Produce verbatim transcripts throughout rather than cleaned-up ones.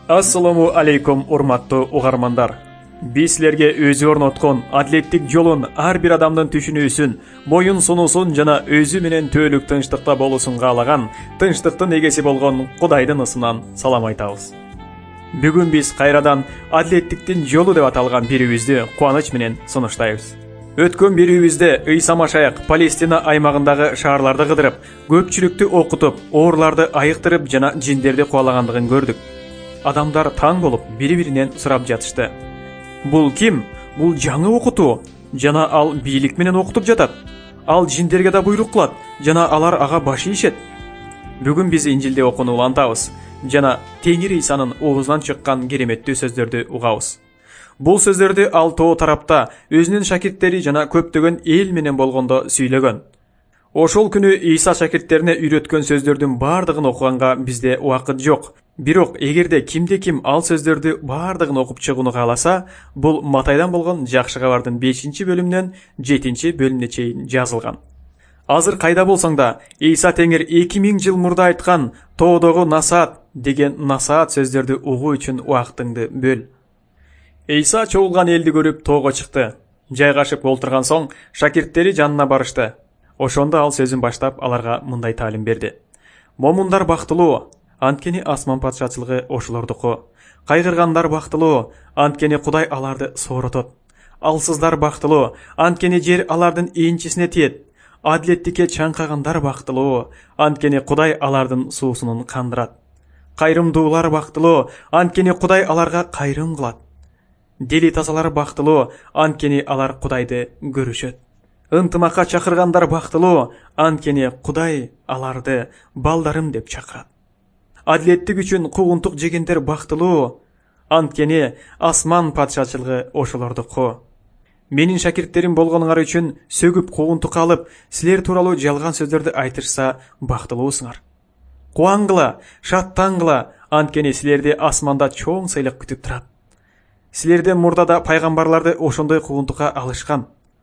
Ассаламу алейкум, урматтуу угармандар. Биз силерге өзү орноткон атлеттик жолун, ар бир адамдын түшүнүүсүн, моюн сунуусун жана өзү менен түбөлүк тынчтыкта болуусун каалаган тынчтыктын эгеси болгон Кудайдын ысынан салам айтабыз. Бүгүн биз кайрадан атлеттиктин жолу деп аталган берүүбүздү кубаныч менен сунуштайбыз. Өткөн берүүбүздө Ыйса Машаяк Палестина аймагындагы шаарларды кыдырып, көпчүлүктү окутуп, ооруларды айыктырып жана жиндерди кубалагандыгын көрдүк. Адамдар таң болуп, бири-биринен сурап жатышты. Бул ким? Бул жаңы окутуу жана ал бийлик менен окутуп жатат. Ал жиндерге да буйрук кылат жана алар ага баш ийишет. Бүгүн биз Инжилде окууну улантабыз жана Теңир Ыйсанын оозунан чыккан кереметтүү сөздөрдү угабыз. Бул сөздөрдү ал тоо тарапта өзүнүн шакирттери жана көптөгөн эл менен болгондо сүйлөгөн. Ошол күнү Ыйса шакирттерине үйрөткөн сөздөрдүн бардыгын окуганга бизде убакыт жок. Бирок эгерде кимде ким ал сөздөрдү бардыгын окуп чыгууну кааласа, бул Матайдан болгон жакшы кабардын бешинчи бөлүмүнөн жетинчи бөлүмүнө чейин жазылган. Азыр кайда болсоң да, Ыйса Теңир эки миң жыл мурда айткан тоодогу насаат деген насаат сөздөрдү угуу үчүн убактыңды бөл. Ыйса чогулган элди көрүп тоого чыкты. Жайгашып олтурган соң шакирттери жанына барышты. Ошондо ал сөзүн баштап аларга мындай таалим берди. Момундар бактылуу, анткени асман патшачылыгы ошолордуку. Кайгыргандар бактылуу, анткени Кудай аларды сооротот. Алсыздар бактылуу, анткени жер алардын энчисине тиет. Адилеттикке чаңкагандар бактылуу, анткени Кудай алардын суусунун кандырат. Кайрымдуулар бактылуу, анткени Кудай аларга кайрым кылат. Дели тазалар бактылуу, анткени алар Кудайды көрүшөт. Ынтымакка чакыргандар бактылуу, анткени Кудай аларды балдарым деп чакырат. Адилеттик үчүн куугунтук жегендер бактылуу, анткени асман патшачылыгы ошолордуку. Менин шакирттерим болгонуңар үчүн сөгүп куугунтук алып, силер тууралуу жалган сөздөрдү айтышса бактылуусуңар. Кубангыла, шаттангыла, анткени силерди асманда чоң сыйлык күтүп турат. Силерден мурдада пайгамбарларды ошондой куугунтукка алышкан.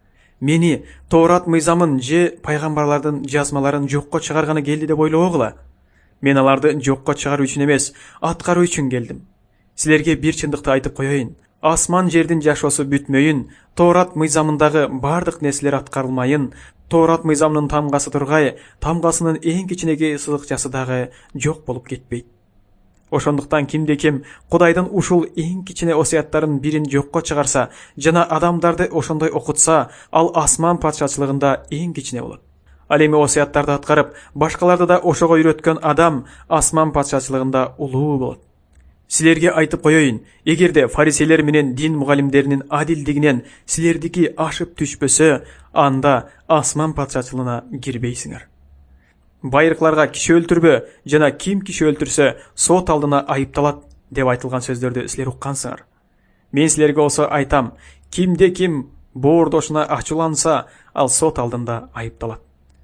Мени Тоорат мыйзамын же пайгамбарлардын жазмаларын жокко чыгарганы келди деп ойлобогула. Мен аларды жокко чыгаруу үчүн эмес, аткаруу үчүн келдим. Силерге бир чындыкты айтып коеюн. Асман жердин жашоосу бүтмөйүн, Тоорат мыйзамындагы бардык нерселер аткарылмайын, Тоорат мыйзамынын тамгасы тургай, тамгасынын эң кичинекей сызыкчасы дагы жок болуп кетпейт. Ошондуктан кимде ким Кудайдын ушул эң кичине осуяттарын бирин жокко чыгарса жана адамдарды ошондой окутса, ал асман патшачылыгында эң кичине болот. Ал эми осуяттарды аткарып, башкаларды да ошого үйрөткөн адам асман патшачылыгында улуу болот. Силерге айтып коеюн, эгерде фарисейлер менен дин мугалимдеринин адилдигинен силердики ашып түшпөсө, анда асман патшачылыгына кирбейсиңер. Байыркыларга киши өлтүрбө жана ким киши өлтүрсө сот алдына айыпталат деп айтылган сөздөрдү силер уккансыңар. Мен силерге осо айтам, кимде ким боордошуна ачууланса, ал сот алдында айыпталат.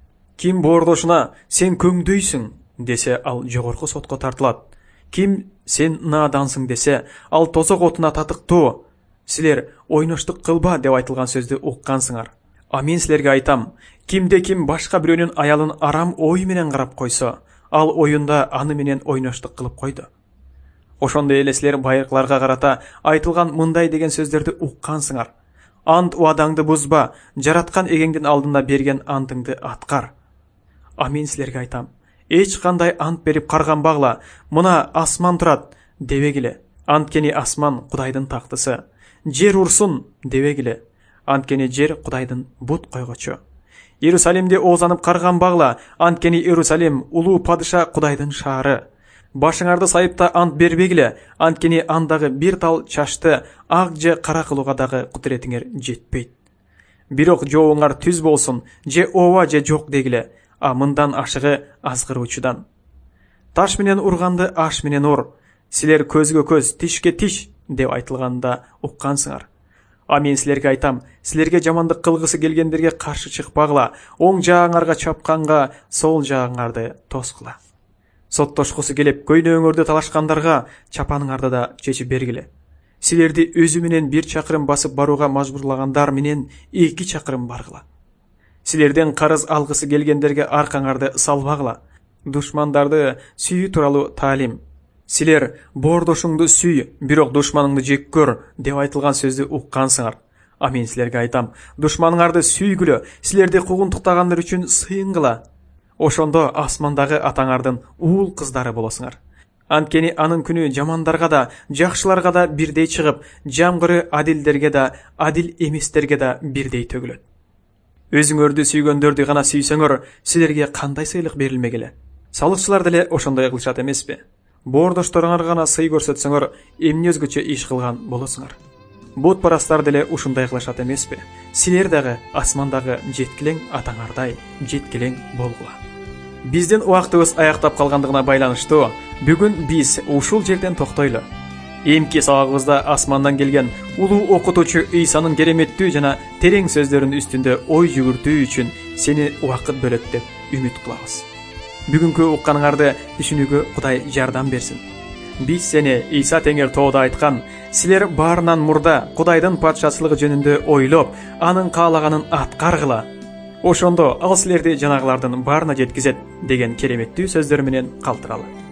Ким боордошуна сен көңдөйсүң десе, ал жогорку сотко тартылат. Ким сен наадансың десе, ал тозок отуна татыктуу. Силер ойноштук кылба деп айтылган сөздү уккансыңар. А мен силерге айтам, кимде ким башка бирөөнүн аялын арам ой менен карап койсо, ал оюнда аны менен ойноштук кылып койду. Ошондой эле силер байыркыларга карата айтылган мындай деген сөздөрдү уккансыңар. Ант убадаңды бузба, жараткан эгеңдин алдында берген антыңды аткар. А мен силерге айтам, эч кандай ант берип карганбагыла, мына асман турат дебегиле, анткени асман Кудайдын тактысы. Жер урсун дебегиле, анткени жер Кудайдын бут койгочу. Иерусалимде оозанып карганбагыла, анткени Иерусалим улуу падыша Кудайдын шаары. Башыңарды сайыпта ант бербегиле, анткени андагы бир тал чачты ак же кара кылууга дагы кудуретиңер жетпейт. Бирок жообуңар түз болсун, же ооба же жок дегиле, а мындан ашыгы азгыруучудан. Таш менен урганды аш менен ур, силер көзгө көз, тишке тиш деп айтылганда уккансыңар. А мен силерге айтам, силерге жамандык кылгысы келгендерге каршы чыкпагыла, оң жагыңарга чапканга сол жагыңарды тоскула. Соттошкусу келип көйнөгүңөрдү талашкандарга чапаныңарды да чечип бергиле. Силерди өзү менен бир чакырым басып барууга мажбурлагандар менен эки чакырым баргыла. Силерден карыз алгысы келгендерге аркаңарды салбагыла. Душмандарды сүйүү тууралуу таалим. Силер боордошуңду сүй, бирок душманыңды жек көр деп айтылган сөздү уккансыңар. А мен силерге айтам, душманыңарды сүйгүлө, силерди куугунтуктагандар үчүн сыйынгыла. Ошондо асмандагы атаңардын уул кыздары болосуңар. Анткени анын күнү жамандарга да, жакшыларга да бирдей чыгып, жамгыры адилдерге да, адил эместерге да бирдей төгүлөт. Өзүңөрдү сүйгөндөрдү гана сүйсөңөр, силерге кандай сыйлык берилмегиле? Салыкчылар деле ошондой кылышат эмеспи? Боордошторуңарга гана сый көрсөтсөңөр, эмне өзгөчө иш кылган болосуңар? Бутпарастар деле ушундай кылышат эмеспи? Силер дагы асмандагы жеткилең атаңардай жеткилең болгула. Биздин убактыбыз аяктап калгандыгына байланыштуу, бүгүн биз ушул жерден токтойлу. Эмки сабагыбызда асмандан келген улуу окутуучу Ыйсанын кереметтүү жана терең сөздөрүнүн үстүндө ой жүгүртүү үчүн сени убакыт бөлөт деп үмүт кылабыз. Бүгүнкү укканыңарды түшүнүүгө Кудай жардам берсин. Биз сени Ыйса теңир тоодо айткан, силер баарынан мурда Кудайдын патшачылыгы жөнүндө ойлоп, анын каалаганын аткаргыла. Ошондо ал силерди жанагылардын баарына жеткизет деген кереметтүү сөздөр менен калтыралы.